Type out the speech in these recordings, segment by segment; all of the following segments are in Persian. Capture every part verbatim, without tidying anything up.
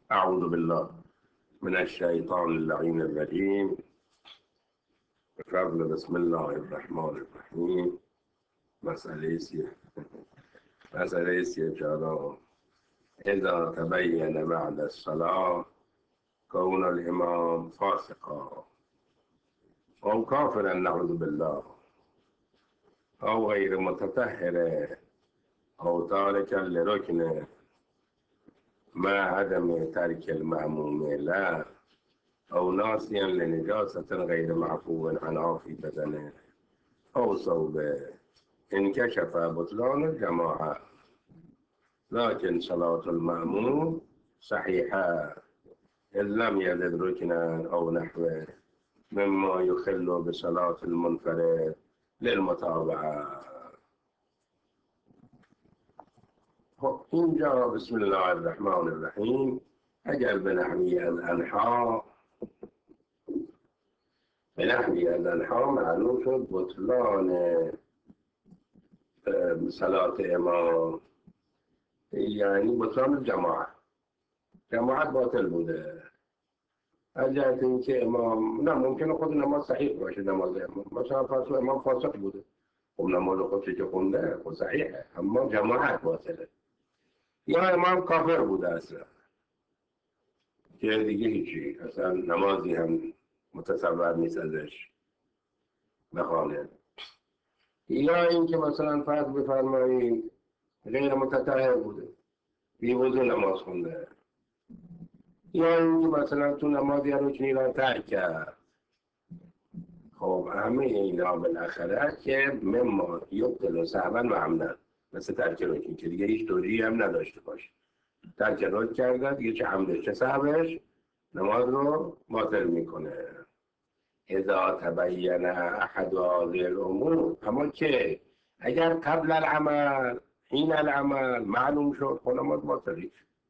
أعوذ بالله من الشيطان اللعين الرجيم. بفضل بسم الله الرحمن الرحيم. مسألة سيئة مسألة سيئة جارا. إذا تبين بعد الصلاة كون الإمام فاسقا أو كافرا نعوذ بالله أو غير متطهر أو تاركا لركن مع عدم ترك المأموم له أو ناسيا لنجاسة غير معفو عنها في بدنه أو صوبه انكشف بطلان الجماعة، لكن صلاة المأموم صحيحة إن لم يزد ركنا أو نحوه مما يخل بصلاة المنفرد للمتابعة. اینجا بسم الله الرحمن الرحیم اگر به نحوی از انحا به نحوی از انحا معلوم شد بطلان صلاة امام، یعنی بطلان جماعت جماعت باطل بوده. از جهت اینکه امام نه ممکنه خود نماز صحیح باشه، نماز امام مثلا فرض امام فاسق بوده، خب نماز خودش که خونده خب صحیحه، اما جماعت باطله. یا امام کافر بوده اصلا که دیگه هیچی، اصلا نمازی هم متصور نیست ازش بخوانه. یا اینکه مثلا فرض بفرمایید غیر متطهر بوده، بی وضو نماز خونده. یا اینکه مثلا تو نماز یه رکنی را ترک کرد. خب همه اینا بالاخره که مما یبطل سهوا و عمدا، مثل ترک رکنی که دیگه هیچ توجیهی هم نداشته باشه، ترک رکن کرده دیگه چه عمدش چه سهوش نماز رو باطل میکنه. اذا تبین احد هذه الامور، اما که اگر قبل العمل حین العمل معلوم شد خب نماز باطلی،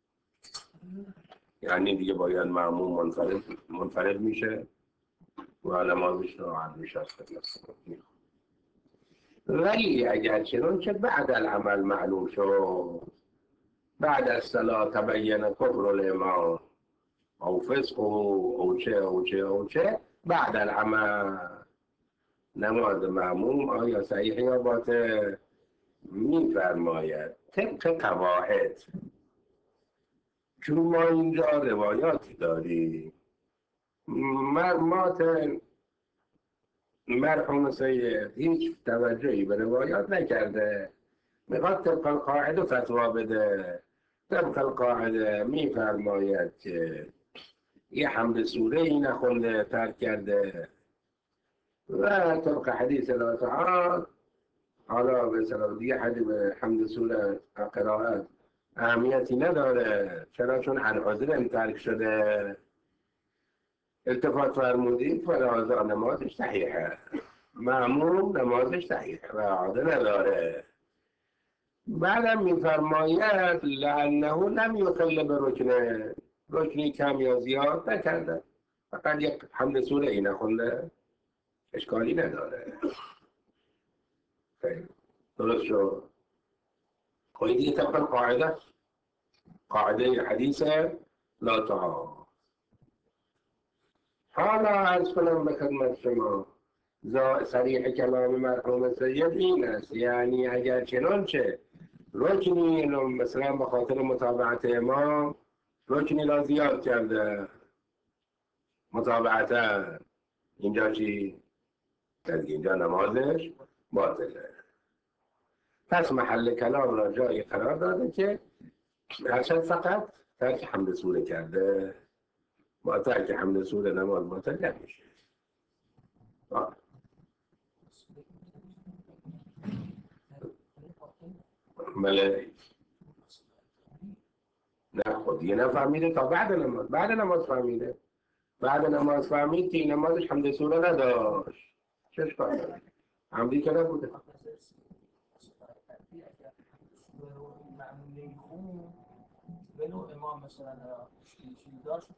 یعنی دیگه باید معموم منفرد منفرد میشه و نمازش رو عد میشه. ولی اگر چنون که بعد العمل معلوم شد، بعد الصلاة تبین کفر الامام او فسقه او چه او چه او چه بعد العمل، نماز معموم آیا صحیح یا باطل؟ میفرماید طبق قواعد، چون ما اینجا روایاتی داریم. مرمات مرحوم سید هیچ توجهی به روایات نکرده، میخواد طبق القاعده فتوا بده. طبق القاعده میفرماید که یه حمد سوره ای نخونده ترک کرده، و طبق حدیث الله تعالی حالا به سلام دیگه حدیث حمد سوره قرائت اهمیتی نداره، چرا؟ چون عن عذر ترک شده. التفات فرمودید فلازا نمازش صحیحه، معموم نمازش صحیحه و عاده نداره. بعدم میفرماید لانه لم یخل به رکنه، رکنی کم یا زیاد نکرده، فقط یک حمد سوره ای نخونده، اشکالی نداره. خیلی درست شد. خواهی دیگه طبق قاعده قاعده حدیث لا تعالی. حالا عرض کنم به خدمت شما صریح کلام مرحوم سید این است، یعنی اگر چنانچه رکنی مثلا به خاطر متابعت امام رکنی را زیاد کرده متابعتا، اینجا چی؟ اینجا نمازش باطله. پس محل کلام را جایی قرار داده که هرچند فقط ترک حمد سوره کرده، با ترک حمد سوره نماز باطل نمیشه. بله نه خود یه نفهمیده تا بعد نماز، بعد نماز فهمیده، بعد نماز فهمید که این نمازش حمد سوره نداشت، چش کار داره؟ حمدی که نبوده.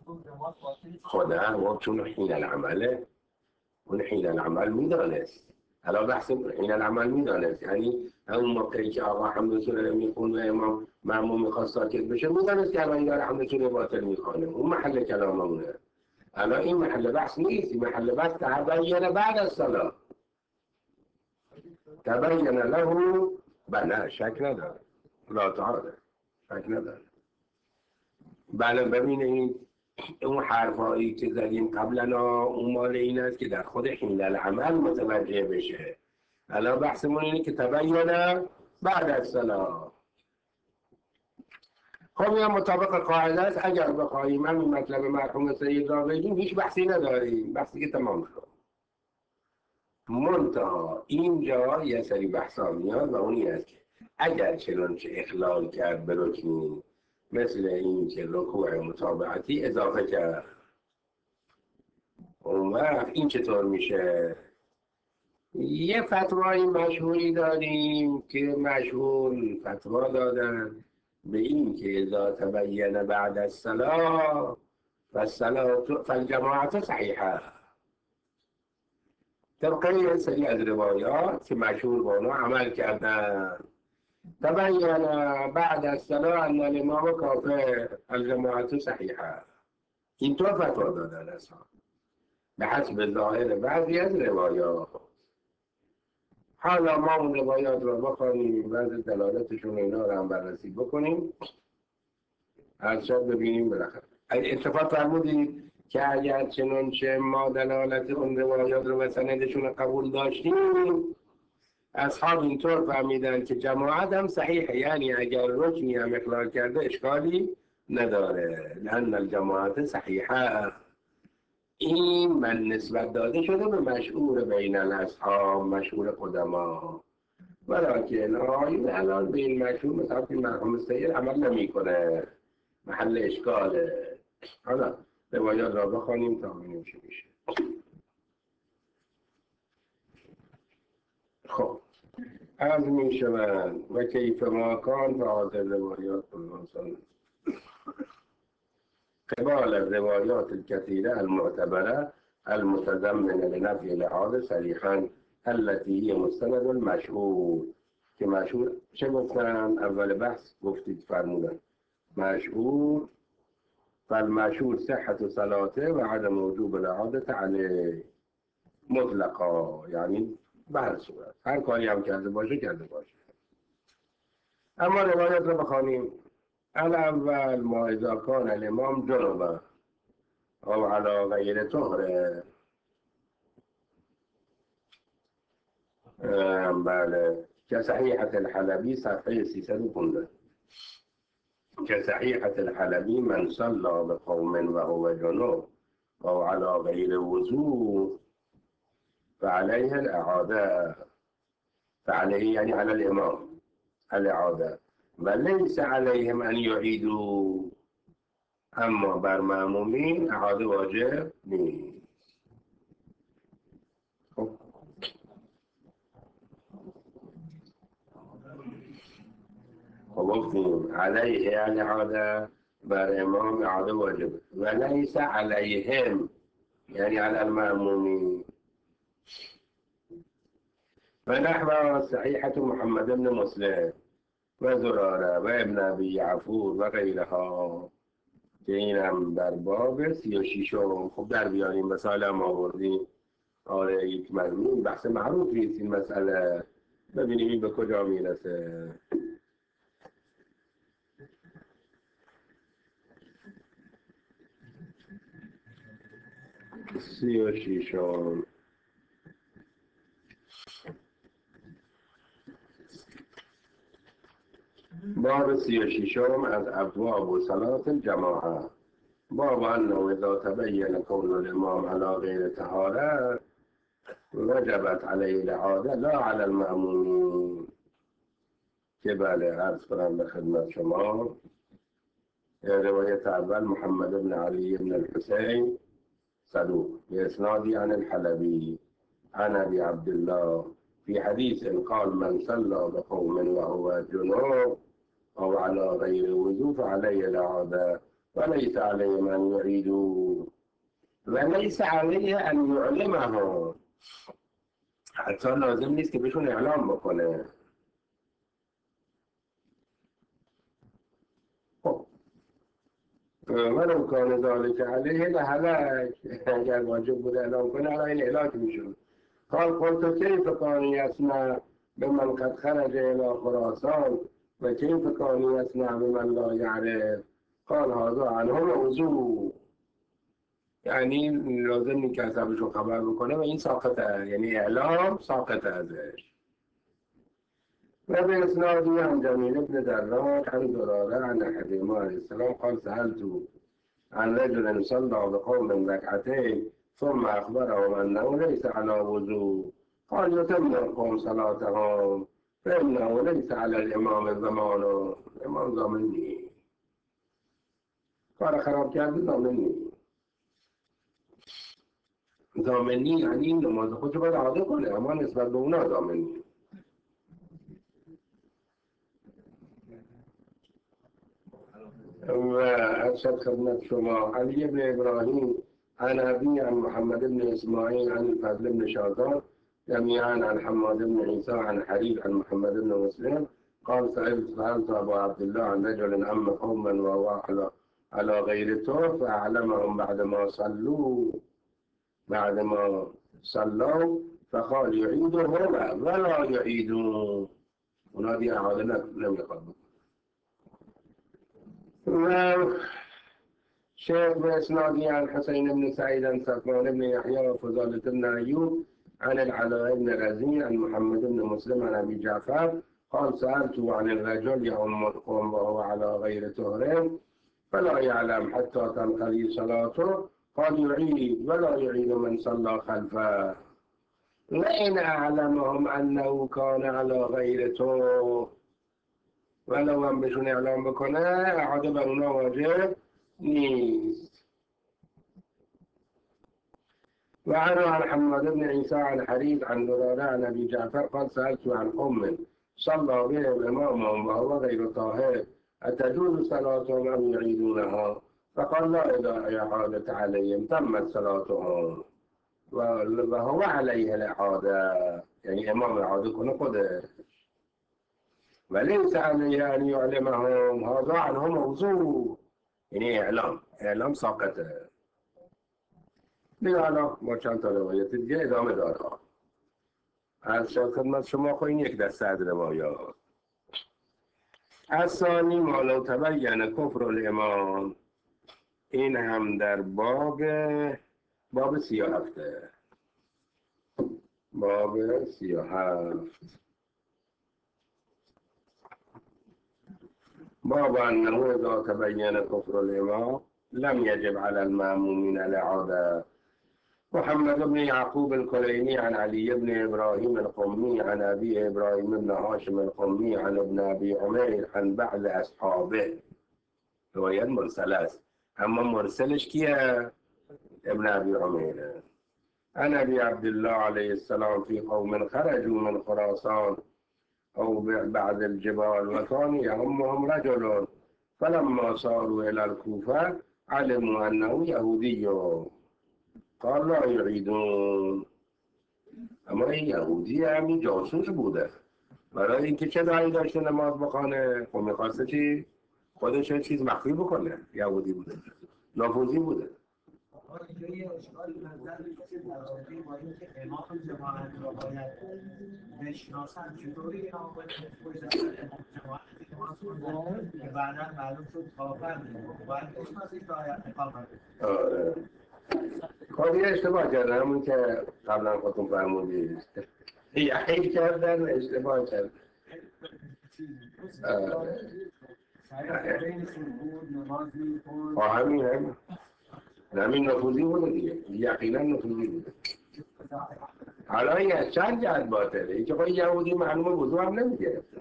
خدا و چون حین العمله، اون حین العمل میدانست الان بحث این العمل میدانست، یعنی همون موقعی که آقا حمد سوره میخون و امام معموم میخواست ساکت بشه میدانست که الان داره حمد سوره باطل میخوانه، اون محل کلاممونه. الان این محل بحث نیست، این محل بحث تبین بعد از صلاح، تبین له، بله شک نداره، لا تعالی شک نداره. بله ببینید اون حرفایی که زدیم قبلا اون مال این است که در خود حین العمل متوجه بشه. الان بحثمون اینه که تبین بعد از صلاح. خب این مطابق قاعده است، اگر بخواهیم همین مطلب مرحوم سید را بگیم هیچ بحثی نداریم، بحثی که تمام شد. منتها اینجا یه سری بحثا میاد و اون این است که اگر چنانچه اخلال کرد به رکنی، مثل این که رکوع متابعتی اضافه کرد، اون وقت این چطور میشه؟ یه فتوای مشهوری داریم که مشهور فتوا دادن به این که اذا تبین بعد الصلاة فالصلاة فالجماعة صحیحه. طبقه یه سری از روایات که مشهور با اونا عمل کردن، تبین بعد الصلاة ان الامام کافر الجماعة صحیحه. اینطور فتوا دادن اصلا به حسب ظاهر بعضی از روایات. حالا ما اون روایات رو بخوانیم، بعض دلالتشون اینا رو هم بررسی بکنیم، از شب ببینیم بالاخره. اتفاق فرمودید که اگر چنانچه ما دلالت اون روایات رو و سندشون قبول داشتیم، اصحاب اینطور فهمیدن که جماعت هم صحیحه، یعنی اگر رکنی هم اخلال کرده اشکالی نداره، لأن الجماعت صحیحه. این من نسبت داده شده به مشهور بین الاصحاب، مشهور قدما، ولیکن آقایون الان به این مشهور مثلا که مرحوم سید عمل نمی کنه، محل اشکاله. حالا روایات را بخوانیم تا ببینیم چی میشه. خب از می شوند و کیف ما کان فعاضر روایات بالانسان قبال الروايات الكثيرة المعتبرة المتضمنة لنفي الإعادة صريحا التي هي مستند المشهور. که مشهور چه گفتن؟ اول بحث گفتید فرمودن مشهور فالمشهور صحة صلاته و عدم وجوب الإعادة عليه مطلقا، یعنی به هر صورت هر کاری هم کرده باشه کرده باشه. اما روایت رو بخوانیم. الاول ما اذا كان الامام جنبا او على غیر طهره. بله كصحيحة الحلبي صفحه سیصد و پانزده. كصحيحة الحلبي من صلى بقوم وهو جنوب او على غير وضوء فعليه الإعادة. فعليه يعني على الإمام الإعادة وليس عليهم أن يعيدوا. اما بر مأمومین اعاده واجب نیست. خب خب گفتیم علیه الاعاده، بر امام اعاده واجب و لیس علیهم یعنی علی المأمومین. و نحو صحیحة محمد بن مسلم و زراره و ابن ابی یعفور و غیرها که این هم در باب سی و شیشم. خب در بیاریم مثال هم آوردیم. آره یک مضمون بحث معروفی است این مسئله. ببینیم این به کجا میرسه. سی و شیشم باب سی و شیشم از ابواب و صلاة الجماعه. باب انه اذا تبین کون الامام علی غیر طهاره وجبت علیه الاعاده لا علی المأمومین. که بله عرض کنم به خدمت شما روایت اول محمد بن علی بن الحسین صدوق بإسنادی عن الحلبي عن ابي عبد الله في حديث قال من صلى بقوم وهو جنوب او على غير وضوء فعليه الإعادة وليس عليهم ان يعيدوا وليس عليه ان يعلمهم. حتی لازم نیست که بهشون اعلام بکنه. خب ولو کان ذلك علیه لهلک، اگر واجب بود اعلام کنه الان این هلاک میشد. قال قلت كيف كان يصنع بمن قد خرج الى خراسان و كيف كان يصنع بمن لا يعرف؟ قال هذا عنه موضوع، یعنی لازم نیست که حسابشو خبر بکنه و این ساقطه، یعنی اعلام ساقطه ازش. و به اسنادی عن جمیل بن دراج عن زراره عن احدهما علیه السلام قال سألت عن رجل صلى بقوم ركعتين ثم أخبرهم أنه ليس على وضوء قال يتم القوم صلاتهم فإنه ليس على الإمام ضمان. الإمام ضامنی، کار خراب کرده ضامنی. ضامنی یعنی نماز خودشو باید ادا کنه، اما نسبت به اونا ضامنی. و ارشد خدمت شما علی بن ابراهیم عن أبي عن محمد بن إسماعيل عن الفضل بن شاذان جميعا عن حماد بن عيسى عن حريب عن محمد بن مسلم قال سألت سألت أبا عبد الله عن رجل أم قوما وهو على على غيرته فأعلمهم بعدما صلوا بعدما صلوا فقال يعيدهم ولا يعيدون. ونادي أعادنا لم يقبل. شيخ بإسنادي عن حسين بن سعيد عن صفوان بن يحيى وفضالة بن أيوب عن العلاء بن رزين عن محمد بن مسلم عن أبي جعفر قال سألت عن الرجل يؤم القوم وهو على غير طهر فلا يعلم حتى تنقضي صلاته قال يعيد ولا يعيد من صلى خلفه. وإن أعلمهم أنه كان على غير طهر ولو هم بشون اعلام بکنه اعاده بر اونا واجب نیست. و عن حماد بن عيسى عن حريب عن درارة عن أبي جعفر قال سألت عن أم صلى بهم إمامهم وهو غير طاهر أتجوز صلاتهم أم يعيدونها؟ فقال لا إذا إعادة عليهم تمت صلاتهم وهو عليه الإعادة، يعني إمام الإعادة كنا قدر وليس عليه أن يعلمهم هذا عنهم موضوع، يعني إعلام إعلام ساقطه. دیگه حالا ما چند تا روایت دیگه ادامه داره. از شد خدمت شما خواهی یک دسته از روایات. از ثانی مالو تبین کفر الامام، این هم در باب باب سی و هفته باب سی و هفت باب انه اذا تبین کفر الامام لم يجب على المأمومين الإعادة. محمد بن يعقوب الكليني عن علي بن إبراهيم القمي عن أبي إبراهيم بن هاشم القمي عن ابن أبي عمير عن بعض أصحابه. روايات مرسلة، أما مرسلش كيا ابن أبي عمير عن أبي عبد الله عليه السلام في قوم خرجوا من خراسان أو بعد الجبال وكان يهمهم رجل فلما صاروا إلى الكوفة علموا أنه يهودي قال لا يعيدون. اما این یهودی همین جاسوس بوده، برای اینکه چه دایی داشته نماز بخانه، خب میخواسته چی؟ خودش چیز مخفی بکنه. یهودی بوده، نافوذی بوده. اینجا یه اشکالی نظر میشه در با اینکه امام جماعت را باید بشناسن، چطوری این آقای خوش در امام جماعت نماز که بعدا معلوم شد کافر میده باید بشناسید که آید اقامت. آره کاری اشتباه کردن، همون که قبلا خودتون فرمودید یحیی کردن، اشتباه کردن. آه همین همین همین نفوذی بوده دیگه، یقینا نفوذی بوده. حالا یه چند جهت باطله، این که خواهی یهودی معلومه وضوع هم نمیگرفته.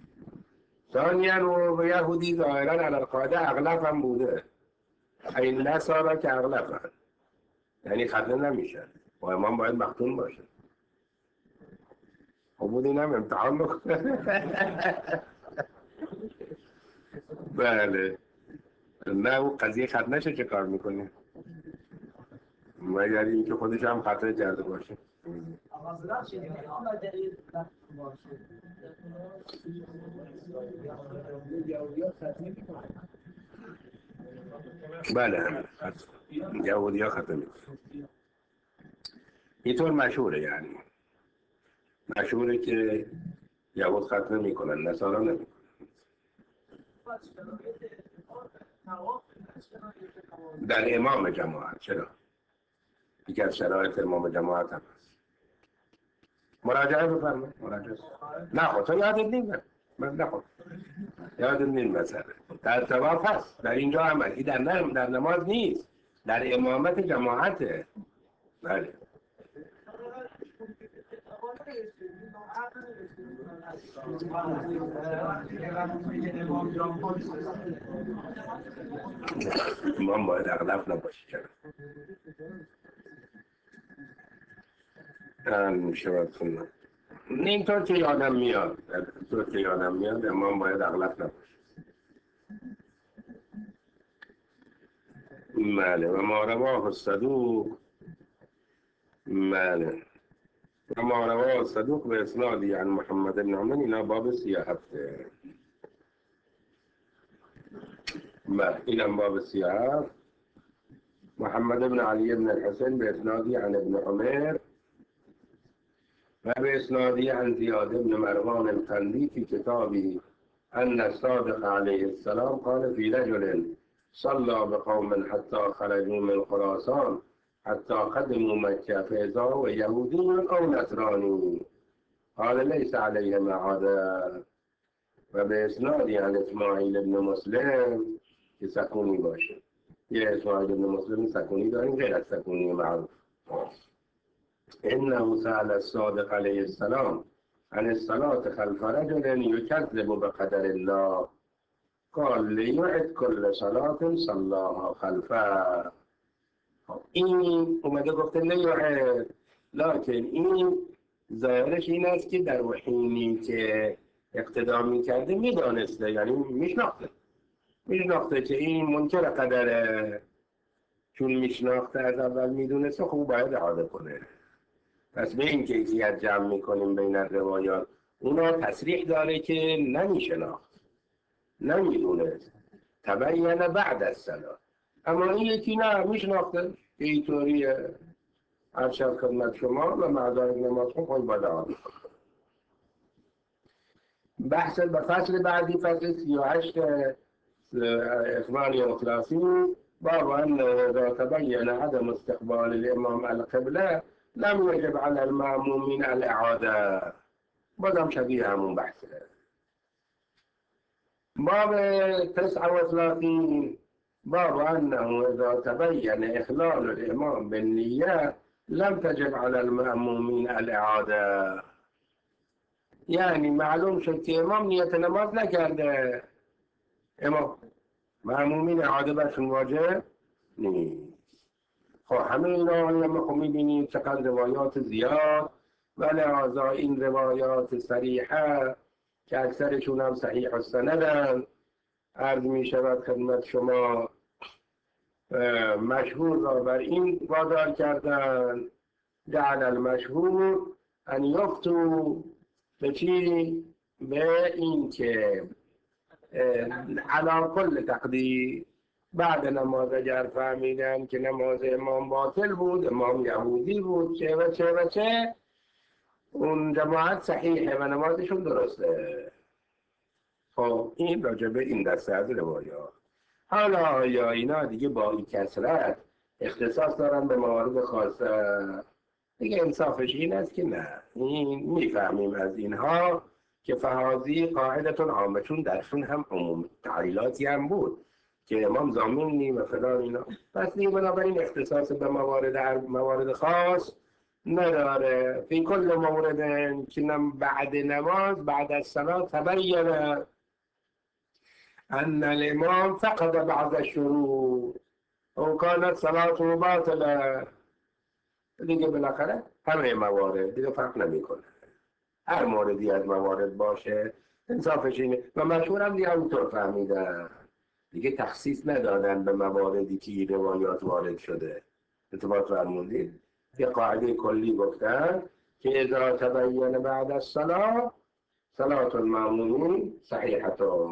ثانیا و یهودی ظاهرا علی القاعده اغلب هم بوده، این نصارا که اغلب هم یعنی ختنه نمیشن و امام باید مختون باشه. خب بود این هم امتحان بکنه. بله نه اون قضیه ختنشه چه کار میکنه مگر این که خودش هم خطر کرده باشه. حاضرات شدیم حالا دلیل باشه یهودی‌ها ختمی می‌کنن بله یهودی‌ها ختم می‌کنن اینطور مشهوره یعنی مشهوره که یهود ختم می‌کنن نصارا نمی‌کنن در امام جماعت چرا؟ یکی از شرایط امام جماعت هم هست مراجعه بفرمایید مراجعه نه خود تو یادت نیست من نه خود یادت نیست مسئله در طواف هست در اینجا هم هست در نم در نماز نیست در امامت جماعته بله امام باید اغلب نباشی چرا هم شود کنم این طور که یادم میاد طور که یادم میاد امام باید اغلب نباشی بله و ما رواه الصدوق بله و ما رواه الصدوق به اسنادی عن محمد بن عمر اینا باب سیاحت بله اینم باب سیاحت محمد بن علي بن الحسن بإسنادي عن ابن عمر وبإسنادي عن زياد بن مروان القندي في كتابه أن الصادق عليه السلام قال في رجل صلى بقوم حتى خرجوا من خراسان حتى قدموا مكة فإذا هو يهودي أو نصراني قال ليس عليهما عذاب وبإسنادي عن إسماعيل بن مسلم كسكوني باشر یه اسماعیل بن مسلم سکونی داریم غیر از سکونی معروف انه سأل الصادق علیه السلام عن الصلاة خلف رجل يكذب بقدر الله قال ليعد كل صلاة صلاها خلفه این اومده گفته لیعد لکن این ظاهرش این است که در حینی که اقتدا میکرده میدانسته یعنی میشناخته میشناخته که این منکر قدره چون میشناخته از اول میدونسته خوب باید اعاده کنه پس به این کیفیت جمع میکنیم بین روایات اونا تصریح داره که نمیشناخت نمیدونست تبین بعد از صلاة اما این یکی نه میشناخته اینطوریه ارشد خدمت شما و معذارت نماز خون خواهی باید اعاده کنه بحث به فصل بعدی فصل سی و هشت إخباري وخلاصي باب أنه إذا تبين عدم استقبال الإمام القبلة لم يجب على المأمومين الإعادة بدم شبيهة من بحثه باب تسعة وثلاثين باب أنه إذا تبين إخلال الإمام بالنيات لم تجب على المأمومين الإعادة يعني معلوم شد که امام نیت نماز نکرده اما معمومین اعاده برشون واجب نیست خب همه اینا لما خب میبینید چقدر روایات زیاد و لحاظا این روایات صریحه که اکثرشون هم صحیح السندن عرض میشود خدمت شما مشهور را بر این وادار کردن جعل المشهور ان یفتو به چی؟ به این که علا کل تقدیر بعد نماز اگر فهمیدن که نماز امام باطل بود امام یهودی بود چه و چه و چه اون جماعت صحیحه و نمازشون درسته خب این راجبه این دسته از روایات حالا یا اینا دیگه با این کسرت اختصاص دارن به موارد خاصه دیگه انصافش این است که نه این میفهمیم از اینها که فهازی قاعدتون عامه چون درشون هم عموم تعلیلاتی هم بود که امام ضامن نی و فلان اینا پس دیگه بنابراین اختصاص به موارد موارد خاص نداره فی کل مورد که بعد نماز بعد از صلاة تبین ان الامام فقد بعض الشروط او کانت صلاته باطله دیگه بالاخره همه موارد دیگه فرق نمیکنه هر موردی از موارد باشه انصافش اینه و مشهور هم دیگه همینطور فهمیدن دیگه تخصیص ندادن به مواردی که روایات وارد شده اتفاق فرمودید یه قاعده کلی گفتن که اذا تبین بعد الصلاة صلاة المأمومین صحیحة.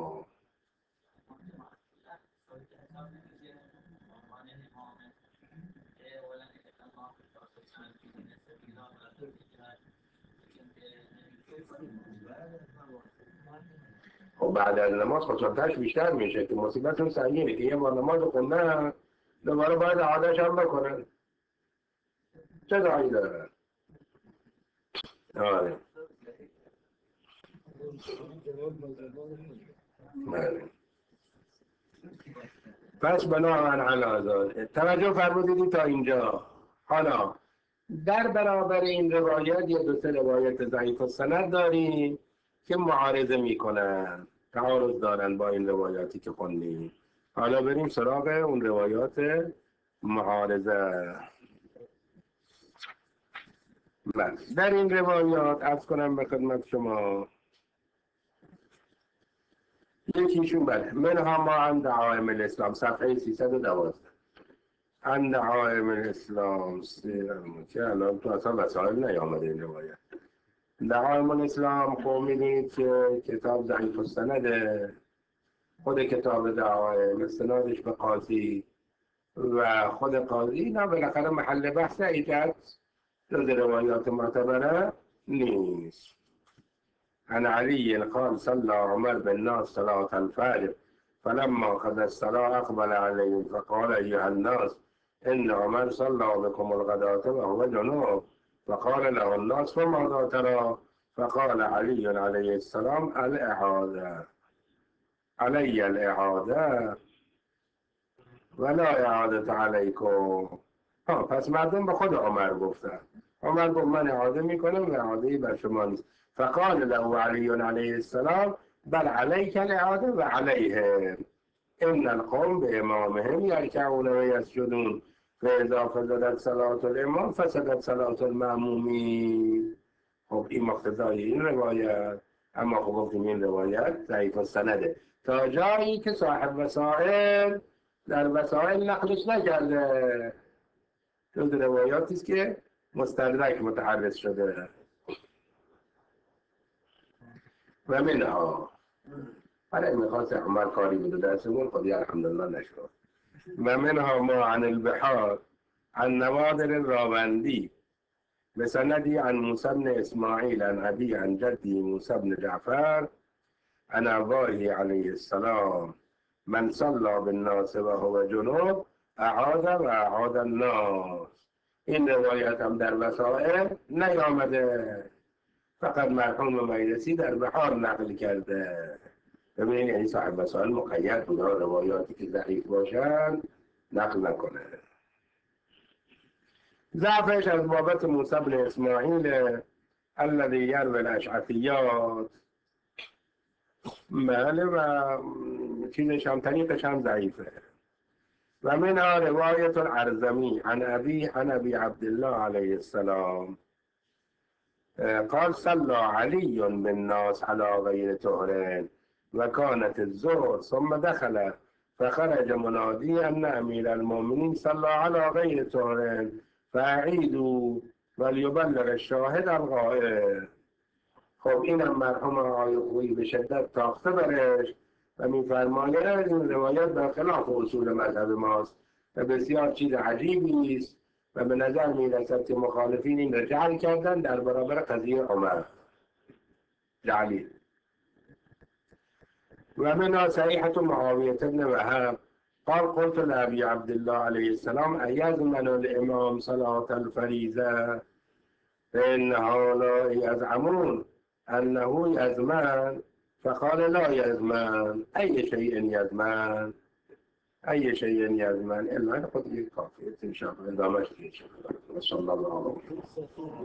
خب بعد از نماز خسارتش بیشتر میشه که مصیبتون سنگینه که یه بار نماز خوندن دوباره باید عادش هم بکنن. چه دایی داره؟ آره. بله. پس بنابراین علی توجه فرمودید تا اینجا. حالا در برابر این روایت یه دو سه روایت ضعیف السند داریم که معارضه میکنن، تعارض دارن با این روایاتی که خوندیم. حالا بریم سراغ اون روایات معارضه. بس در این روایات عرض کنم به خدمت شما یکیشون بله منها ما عن دعائم الاسلام صفحه سیصد و دوازده عن دعائم الاسلام که الان تو اصلا وسائل نیامده این روایت. دعائم الاسلام خب میدونید که کتاب ضعیف السنده، خود کتاب دعائم استنادش به قاضی و خود قاضی اینا بالاخره محل بحث ایجاد جز روایات معتبره نیست. عن علي قال صلى عمر بالناس صلاة الفجر فلما قضى الصلاة أقبل عليهم فقال أيها الناس إن عمر صلى بكم الغداة وهو جنوب فقال له الناس فماذا ترى؟ فقال علي عليه السلام الإعادة علي الإعادة ولا إعادة عليكم. ها پس مردم به خود عمر گفتن. عمر گفت من اعاده میکنم و اعاده‌ای بر شما نیست. فقال له علي عليه السلام بل عليك الاعاده و عليهم ان القوم بامامهم يركعون ويسجدون فاذا فسدت صلاة الامام فسدت صلاة المأمومین. خب این مقتضای این روایت، اما خب گفتیم این روایت ضعیف السنده تا جایی که صاحب وسائل در وسائل نقلش نکرده. جز روایاتی است که مستدرک متحرز شده. و منها حالا میخواست عمر کاری بوده درسمون خودی الحمدلله نشد. و منها ما عن البحار عن نوادر الراوندی بسندی عن موسی بن اسماعیل عن ابی عن جدی موسی بن جعفر عن ابائه علیه السلام من صلى بالناس وهو جنوب اعاد و اعاد الناس. این روایت هم در وسائل نیامده، فقط مرحوم مجلسی در بحار نقل کرده. ببینید یعنی صاحب وسائل مقید بوده روایاتی که ضعیف باشن نقل نکنه. ضعفش از بابت موسی بن اسماعیل الذي يروي الاشعثیات بله و چیزش هم طریقش هم ضعیفه. و منها روایت العرزمی عن ابی عن ابی عبدالله علیه السلام قال صلى علي بالناس على غير طهر وكانت الظهر ثم دخل فخرج منادي أن أمير المؤمنين صلى على غير طهر فأعيدوا وليبلغ الشاهد الغائب. خب اینم مرحوم آقای خویی به شدت تاخته برش و میفرماید این روایت در خلاف اصول مذهب ماست و بسیار چیز عجیبی است و به نظر میرسد که مخالفین این را جعل کردن در برابر قضیه عمر جعلی. و منها صحیحة معاویة بن وهب قال قلت لأبي عبد الله عليه السلام أيزمن الإمام صلاة الفريضة فإنها لا يزعمون أنه يزمن فقال لا يزمن أي شيء يزمن أي شيء يزمن إلا قد يكافئ إن شاء الله إذا مشت إن شاء الله. وصلى الله عليه وسلم.